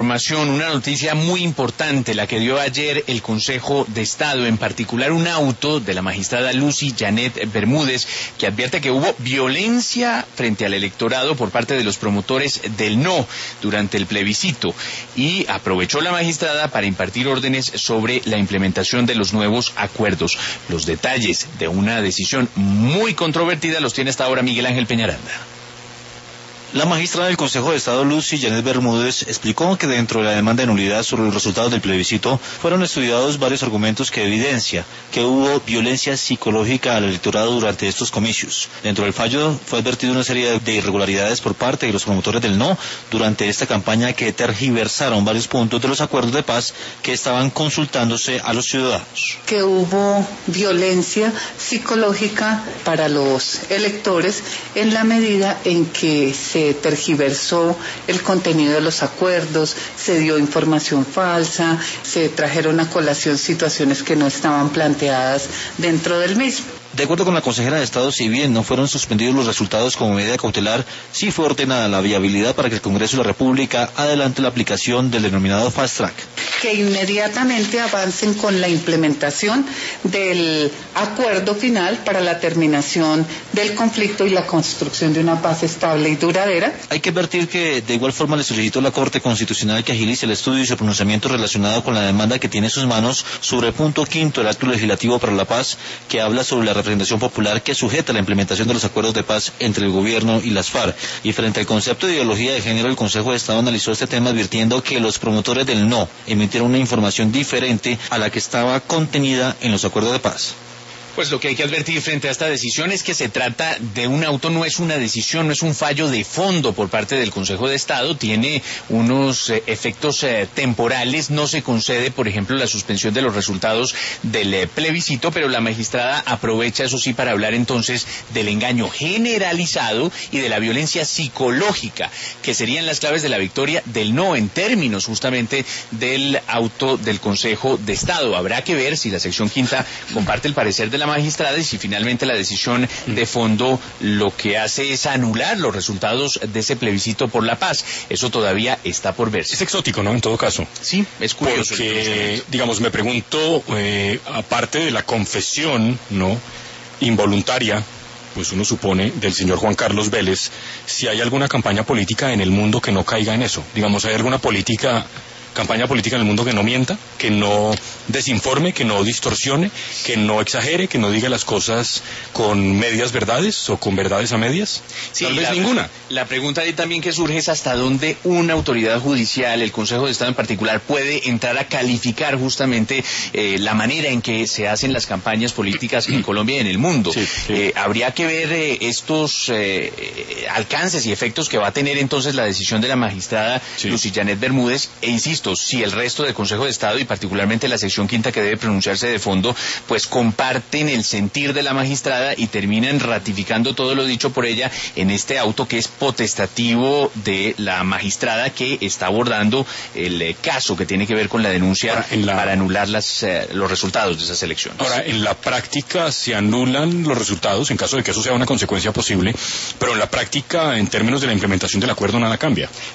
información, una noticia muy importante, la que dio ayer el Consejo de Estado, en particular un auto de la magistrada Lucy Janet Bermúdez, que advierte que hubo violencia frente al electorado por parte de los promotores del no durante el plebiscito, y aprovechó la magistrada para impartir órdenes sobre la implementación de los nuevos acuerdos. Los detalles de una decisión muy controvertida los tiene hasta ahora Miguel Ángel Peñaranda. La magistrada del Consejo de Estado, Lucy Janet Bermúdez, explicó que dentro de la demanda de nulidad sobre los resultados del plebiscito fueron estudiados varios argumentos que evidencia que hubo violencia psicológica al electorado durante estos comicios. Dentro del fallo fue advertido una serie de irregularidades por parte de los promotores del no durante esta campaña, que tergiversaron varios puntos de los acuerdos de paz que estaban consultándose a los ciudadanos. Que hubo violencia psicológica para los electores en la medida en que se tergiversó el contenido de los acuerdos, se dio información falsa, se trajeron a colación situaciones que no estaban planteadas dentro del mismo. De acuerdo con la consejera de Estado, si bien no fueron suspendidos los resultados como medida cautelar, sí fue ordenada la viabilidad para que el Congreso de la República adelante la aplicación del denominado Fast Track. Que inmediatamente avancen con la implementación del acuerdo final para la terminación del conflicto y la construcción de una paz estable y duradera. Hay que advertir que de igual forma le solicitó a la Corte Constitucional que agilice el estudio y su pronunciamiento relacionado con la demanda que tiene en sus manos sobre el punto quinto del Acto Legislativo para la Paz, que habla sobre la representación popular que sujeta la implementación de los acuerdos de paz entre el gobierno y las FARC. Y frente al concepto de ideología de género, el Consejo de Estado analizó este tema advirtiendo que los promotores del no emitieron una información diferente a la que estaba contenida en los acuerdos de paz. Pues lo que hay que advertir frente a esta decisión es que se trata de un auto, no es una decisión, no es un fallo de fondo por parte del Consejo de Estado, tiene unos efectos temporales, no se concede, por ejemplo, la suspensión de los resultados del plebiscito, pero la magistrada aprovecha, eso sí, para hablar entonces del engaño generalizado y de la violencia psicológica, que serían las claves de la victoria del no en términos justamente del auto del Consejo de Estado. Habrá que ver si la sección quinta comparte el parecer de la magistrada y si finalmente la decisión de fondo lo que hace es anular los resultados de ese plebiscito por la paz. Eso todavía está por verse. Es exótico, ¿no? En todo caso. Sí, es curioso. Porque, digamos, me pregunto, aparte de la confesión, ¿no?, involuntaria, pues uno supone, del señor Juan Carlos Vélez, si hay alguna campaña política en el mundo que no caiga en eso. Digamos, ¿hay alguna campaña política en el mundo que no mienta, que no desinforme, que no distorsione, que no exagere, que no diga las cosas con medias verdades o con verdades a medias? Sí, tal vez ninguna. La pregunta ahí también que surge es hasta dónde una autoridad judicial, el Consejo de Estado en particular, puede entrar a calificar justamente la manera en que se hacen las campañas políticas en Colombia y en el mundo. Sí, sí. Habría que ver estos alcances y efectos que va a tener entonces la decisión de la magistrada Lucy Janet Bermúdez, e insisto, si el resto del Consejo de Estado y particularmente la sección quinta, que debe pronunciarse de fondo, pues comparten el sentir de la magistrada y terminan ratificando todo lo dicho por ella en este auto que es potestativo de la magistrada que está abordando el caso que tiene que ver con la denuncia para anular los resultados de esas elecciones. Ahora, en la práctica se anulan los resultados en caso de que eso sea una consecuencia posible, pero en la práctica, en términos de la implementación del acuerdo, nada cambia.